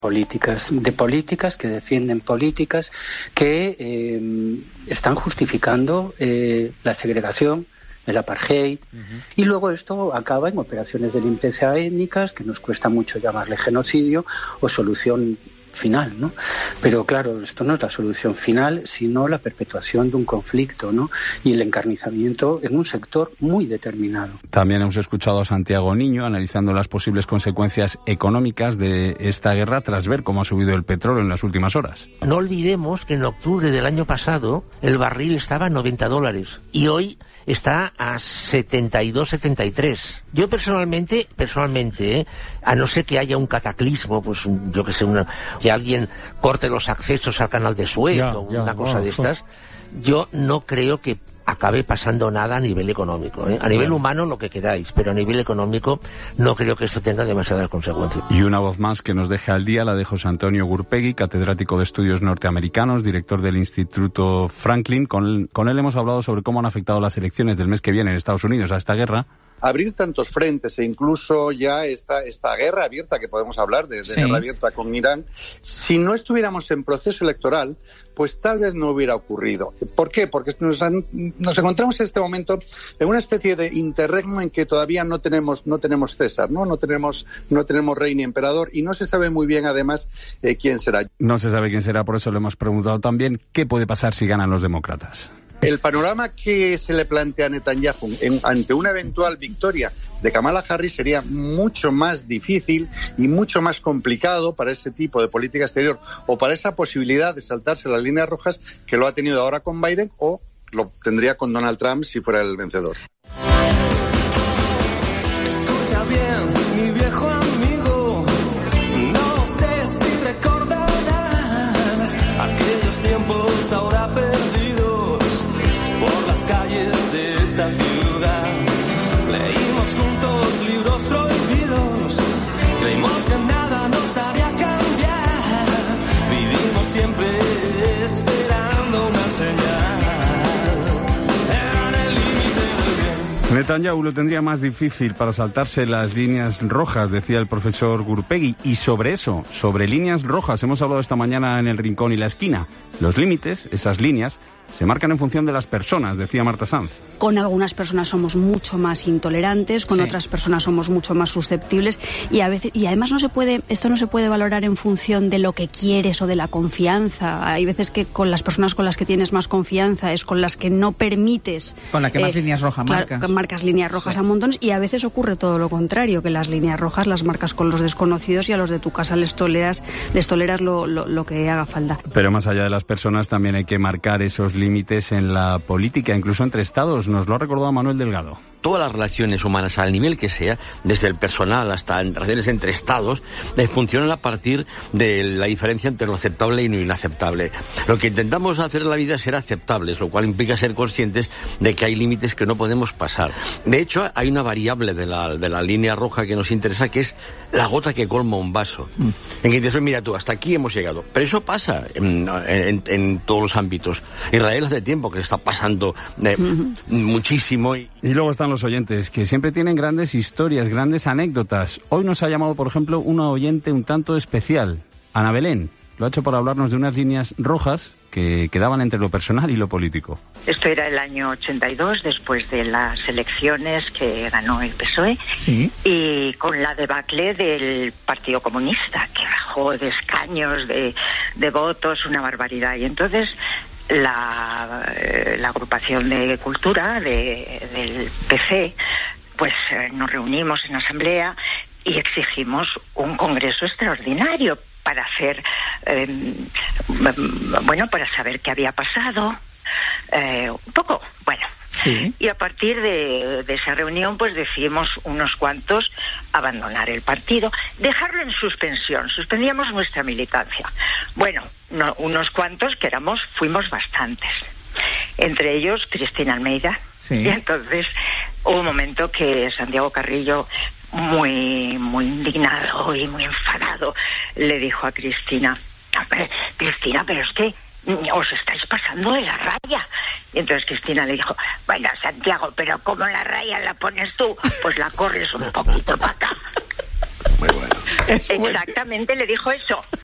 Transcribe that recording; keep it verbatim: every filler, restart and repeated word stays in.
políticas, de políticas que defienden políticas que eh, están justificando eh, la segregación, el apartheid, uh-huh. y luego esto acaba en operaciones de limpieza étnicas que nos cuesta mucho llamarle genocidio o solución final, ¿no? Pero claro, esto no es la solución final, sino la perpetuación de un conflicto, ¿no? Y el encarnizamiento en un sector muy determinado. También hemos escuchado a Santiago Niño analizando las posibles consecuencias económicas de esta guerra tras ver cómo ha subido el petróleo en las últimas horas. No olvidemos que en octubre del año pasado el barril estaba a noventa dólares y hoy está a setenta y dos, setenta y tres. Yo personalmente, personalmente, ¿eh? a no ser que haya un cataclismo, pues yo que sé, una, que alguien corte los accesos al canal de Suez ya, o una ya, cosa oh, de estas, oh. yo no creo que acabe pasando nada a nivel económico, ¿eh? A nivel bueno. humano lo que queráis, pero a nivel económico no creo que esto tenga demasiadas consecuencias. Y una voz más que nos deja al día la de José Antonio Gurpegui, catedrático de Estudios Norteamericanos, director del Instituto Franklin. Con, con él hemos hablado sobre cómo han afectado las elecciones del mes que viene en Estados Unidos a esta guerra. Abrir tantos frentes e incluso ya esta, esta guerra abierta, que podemos hablar de, de sí. guerra abierta con Irán, si no estuviéramos en proceso electoral, pues tal vez no hubiera ocurrido. ¿Por qué? Porque nos, han, nos encontramos en este momento en una especie de interregno en que todavía no tenemos no tenemos César, ¿no? No tenemos, no tenemos rey ni emperador y no se sabe muy bien, además, eh, quién será. No se sabe quién será, por eso le hemos preguntado también qué puede pasar si ganan los demócratas. El panorama que se le plantea a Netanyahu en, ante una eventual victoria de Kamala Harris sería mucho más difícil y mucho más complicado para ese tipo de política exterior o para esa posibilidad de saltarse las líneas rojas que lo ha tenido ahora con Biden o lo tendría con Donald Trump si fuera el vencedor. Escucha bien, mi viejo amigo, no sé si recordarás aquellos tiempos ahora perdidos por las calles de esta ciudad. Leímos juntos libros prohibidos, creímos que nada nos haría cambiar, vivimos siempre esperando una señal. En el límite del bien. Netanyahu lo tendría más difícil para saltarse las líneas rojas, decía el profesor Gurpegui. Y sobre eso, sobre líneas rojas, hemos hablado esta mañana en El Rincón y la Esquina. Los límites, esas líneas, se marcan en función de las personas, decía Marta Sanz. Con algunas personas somos mucho más intolerantes, con sí. otras personas somos mucho más susceptibles y a veces y además no se puede esto no se puede valorar en función de lo que quieres o de la confianza. Hay veces que con las personas con las que tienes más confianza es con las que no permites. Con las que más eh, líneas rojas claro, marcas. Marcas líneas rojas sí. a montones y a veces ocurre todo lo contrario, que las líneas rojas las marcas con los desconocidos y a los de tu casa les toleras, les toleras lo, lo, lo que haga falta. Pero más allá de las personas también hay que marcar esos límites en la política, incluso entre estados. Nos lo ha recordado Manuel Delgado. Todas las relaciones humanas, al nivel que sea, desde el personal hasta en relaciones entre estados, eh, funcionan a partir de la diferencia entre lo aceptable y lo inaceptable. Lo que intentamos hacer en la vida es ser aceptables, lo cual implica ser conscientes de que hay límites que no podemos pasar. De hecho, hay una variable de la, de la línea roja que nos interesa, que es la gota que colma un vaso. Mm. En que dices, mira tú, hasta aquí hemos llegado. Pero eso pasa en, en, en todos los ámbitos. Israel hace tiempo que está pasando eh, mm-hmm. muchísimo. Y... y luego están los oyentes, que siempre tienen grandes historias, grandes anécdotas. Hoy nos ha llamado, por ejemplo, una oyente un tanto especial, Ana Belén. Lo ha hecho por hablarnos de unas líneas rojas que quedaban entre lo personal y lo político. Esto era el año ochenta y dos, después de las elecciones que ganó el P S O E, ¿sí? Y con la debacle del Partido Comunista, que bajó de escaños, de, de votos, una barbaridad. Y entonces la, la agrupación de cultura de, del P C, pues eh, nos reunimos en asamblea y exigimos un congreso extraordinario para hacer, eh, bueno, para saber qué había pasado, eh, un poco, bueno. Sí. Y a partir de, de esa reunión, pues decidimos unos cuantos abandonar el partido, dejarlo en suspensión, suspendíamos nuestra militancia. Bueno, no, unos cuantos que éramos, fuimos bastantes. Entre ellos, Cristina Almeida. Sí. Y entonces hubo un momento que Santiago Carrillo, muy, muy indignado y muy enfadado, le dijo a Cristina, Cristina, pero es que os estáis pasando de la raya. Y entonces Cristina le dijo, bueno, Santiago, pero ¿cómo la raya la pones tú? Pues la corres un poquito para acá. Muy bueno. Exactamente, le dijo eso.